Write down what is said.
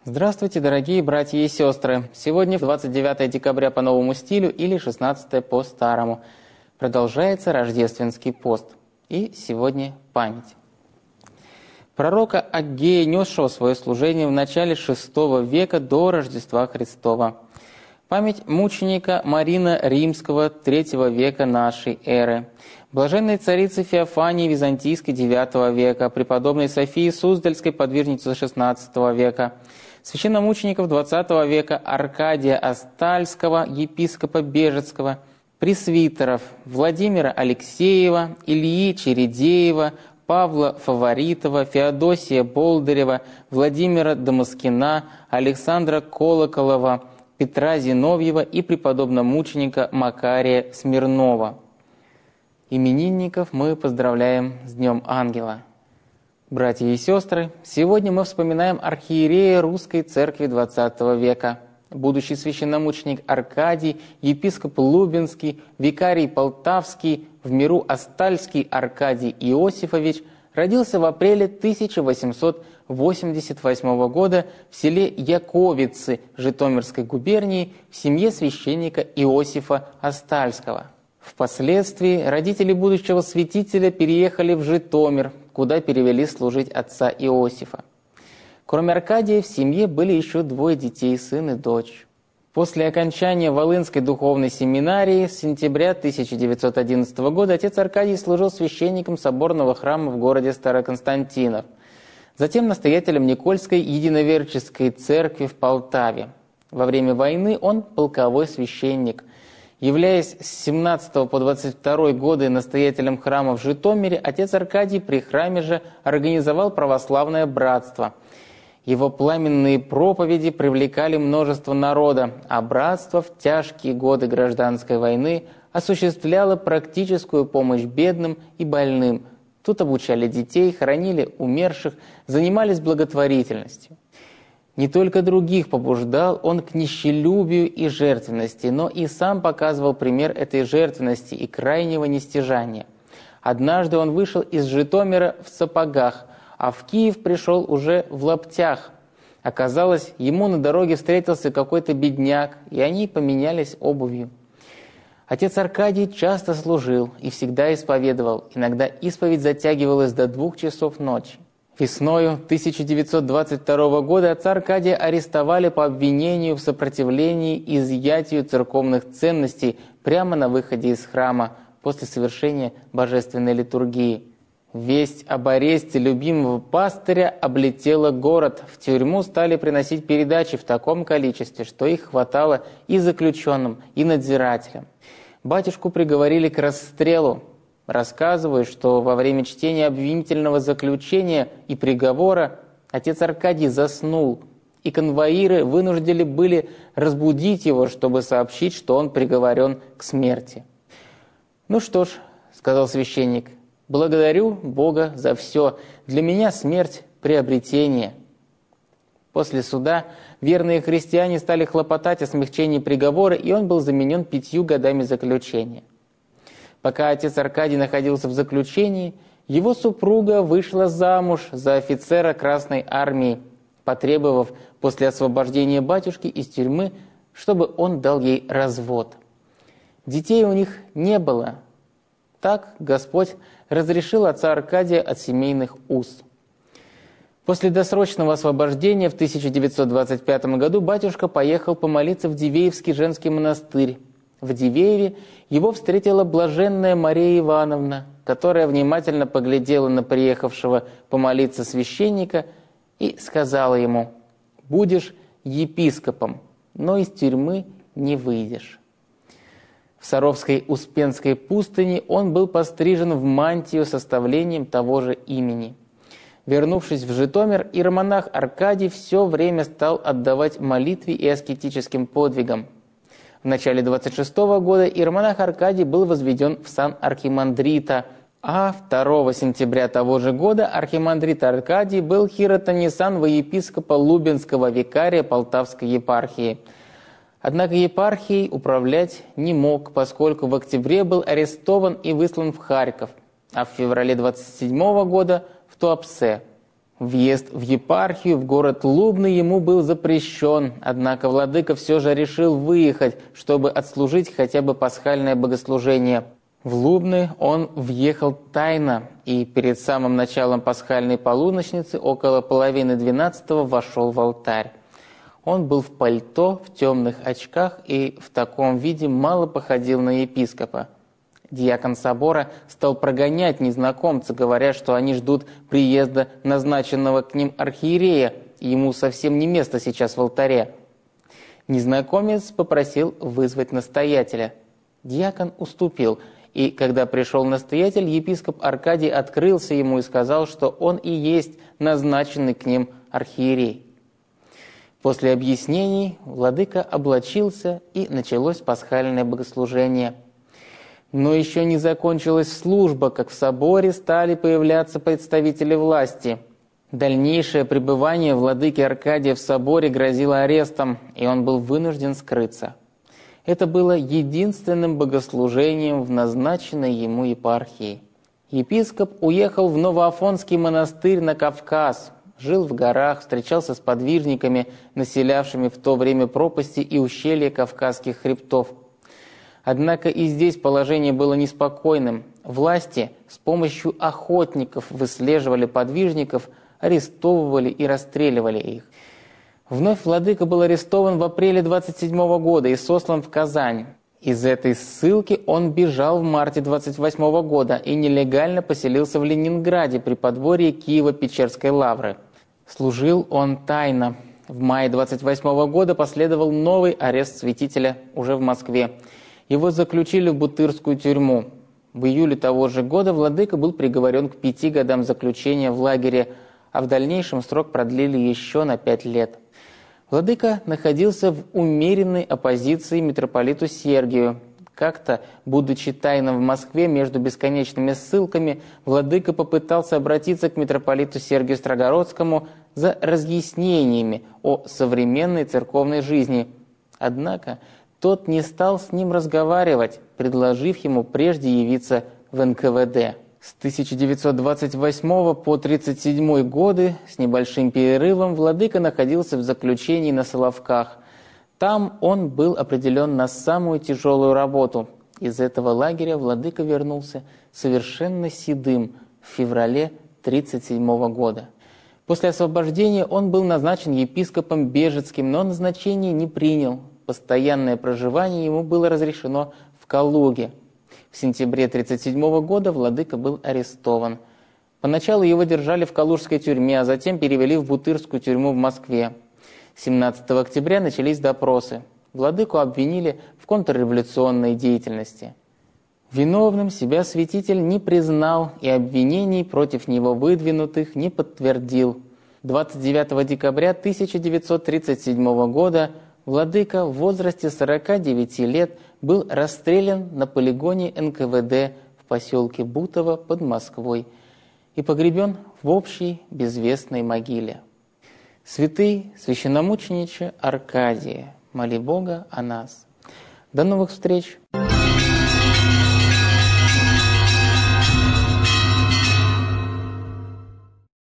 Здравствуйте, дорогие братья и сестры! Сегодня 29 декабря по новому стилю или 16 по старому. Продолжается рождественский пост. И сегодня память. Пророка Аггея, несшего свое служение в начале VI века до Рождества Христова. Память мученика Марина Римского III века нашей эры. Блаженной царицы Феофании Византийской IX века, преподобной Софии Суздальской, подвижницы XVI века, священномучеников XX века Аркадия Остальского, епископа Бежецкого, пресвитеров Владимира Алексеева, Ильи Чередеева, Павла Фаворитова, Феодосия Болдырева, Владимира Дамаскина, Александра Колоколова, Петра Зиновьева и преподобно-мученика Макария Смирнова. Именинников мы поздравляем с Днем Ангела. Братья и сестры, сегодня мы вспоминаем архиерея Русской Церкви XX века, будущий священномученик Аркадий, епископ Лубенский, викарий Полтавский, в миру Остальский Аркадий Иосифович, родился в апреле 1888 года в селе Яковицы Житомирской губернии в семье священника Иосифа Остальского. Впоследствии родители будущего святителя переехали в Житомир, куда перевели служить отца Иосифа. Кроме Аркадия в семье были еще двое детей, сын и дочь. После окончания Волынской духовной семинарии с сентября 1911 года отец Аркадий служил священником соборного храма в городе Староконстантинов, затем настоятелем Никольской единоверческой церкви в Полтаве. Во время войны он полковой священник. Являясь с 17 по 22 годы настоятелем храма в Житомире, отец Аркадий при храме же организовал православное братство. Его пламенные проповеди привлекали множество народа, а братство в тяжкие годы гражданской войны осуществляло практическую помощь бедным и больным. Тут обучали детей, хоронили умерших, занимались благотворительностью. Не только других побуждал он к нищелюбию и жертвенности, но и сам показывал пример этой жертвенности и крайнего нестяжания. Однажды он вышел из Житомира в сапогах, а в Киев пришел уже в лаптях. Оказалось, ему на дороге встретился какой-то бедняк, и они поменялись обувью. Отец Аркадий часто служил и всегда исповедовал, иногда исповедь затягивалась до 2 часов ночи. Весною 1922 года отца Аркадия арестовали по обвинению в сопротивлении и изъятию церковных ценностей прямо на выходе из храма после совершения божественной литургии. Весть об аресте любимого пастыря облетела город. В тюрьму стали приносить передачи в таком количестве, что их хватало и заключенным, и надзирателям. Батюшку приговорили к расстрелу. Рассказывают, что во время чтения обвинительного заключения и приговора отец Аркадий заснул, и конвоиры вынуждены были разбудить его, чтобы сообщить, что он приговорен к смерти. «Ну что ж», — сказал священник, — «благодарю Бога за все. Для меня смерть — приобретение». После суда верные христиане стали хлопотать о смягчении приговора, и он был заменен 5 годами заключения. Пока отец Аркадий находился в заключении, его супруга вышла замуж за офицера Красной Армии, потребовав после освобождения батюшки из тюрьмы, чтобы он дал ей развод. Детей у них не было. Так Господь разрешил отца Аркадия от семейных уз. После досрочного освобождения в 1925 году батюшка поехал помолиться в Дивеевский женский монастырь. В Дивееве его встретила блаженная Мария Ивановна, которая внимательно поглядела на приехавшего помолиться священника и сказала ему: «Будешь епископом, но из тюрьмы не выйдешь». В Саровской Успенской пустыне он был пострижен в мантию с оставлением того же имени. Вернувшись в Житомир, иеромонах Аркадий все время стал отдавать молитве и аскетическим подвигам. В начале 26-го года иеромонах Аркадий был возведен в сан архимандрита, а 2 сентября того же года архимандрит Аркадий был хиротонисан во епископа Лубенского викария Полтавской епархии. Однако епархией управлять не мог, поскольку в октябре был арестован и выслан в Харьков, а в феврале 27-го года в Туапсе. Въезд в епархию, в город Лубны, ему был запрещен, однако владыка все же решил выехать, чтобы отслужить хотя бы пасхальное богослужение. В Лубны он въехал тайно и перед самым началом пасхальной полуночницы около 11:30 вошел в алтарь. Он был в пальто, в темных очках и в таком виде мало походил на епископа. Диакон собора стал прогонять незнакомца, говоря, что они ждут приезда назначенного к ним архиерея, и ему совсем не место сейчас в алтаре. Незнакомец попросил вызвать настоятеля. Диакон уступил, и когда пришел настоятель, епископ Аркадий открылся ему и сказал, что он и есть назначенный к ним архиерей. После объяснений владыка облачился, и началось пасхальное богослужение. Но еще не закончилась служба, как в соборе стали появляться представители власти. Дальнейшее пребывание владыки Аркадия в соборе грозило арестом, и он был вынужден скрыться. Это было единственным богослужением в назначенной ему епархии. Епископ уехал в Новоафонский монастырь на Кавказ, жил в горах, встречался с подвижниками, населявшими в то время пропасти и ущелья Кавказских хребтов. Однако и здесь положение было неспокойным. Власти с помощью охотников выслеживали подвижников, арестовывали и расстреливали их. Вновь владыка был арестован в апреле 27 года и сослан в Казань. Из этой ссылки он бежал в марте 28 года и нелегально поселился в Ленинграде при подворье Киево-Печерской лавры. Служил он тайно. В мае 28 года последовал новый арест святителя уже в Москве. Его заключили в Бутырскую тюрьму. В июле того же года владыка был приговорен к 5 годам заключения в лагере, а в дальнейшем срок продлили еще на 5 лет. Владыка находился в умеренной оппозиции митрополиту Сергию. Как-то, будучи тайно в Москве между бесконечными ссылками, владыка попытался обратиться к митрополиту Сергию Строгородскому за разъяснениями о современной церковной жизни. Однако тот не стал с ним разговаривать, предложив ему прежде явиться в НКВД. С 1928 по 1937 годы с небольшим перерывом владыка находился в заключении на Соловках. Там он был определен на самую тяжелую работу. Из этого лагеря владыка вернулся совершенно седым в феврале 1937 года. После освобождения он был назначен епископом Бежецким, но назначение не принял. Постоянное проживание ему было разрешено в Калуге. В сентябре 1937 года владыка был арестован. Поначалу его держали в Калужской тюрьме, а затем перевели в Бутырскую тюрьму в Москве. 17 октября начались допросы. Владыку обвинили в контрреволюционной деятельности. Виновным себя святитель не признал и обвинений против него выдвинутых не подтвердил. 29 декабря 1937 года владыка в возрасте 49 лет был расстрелян на полигоне НКВД в поселке Бутово под Москвой и погребен в общей безвестной могиле. Святый священномучениче Аркадие, моли Бога о нас. До новых встреч!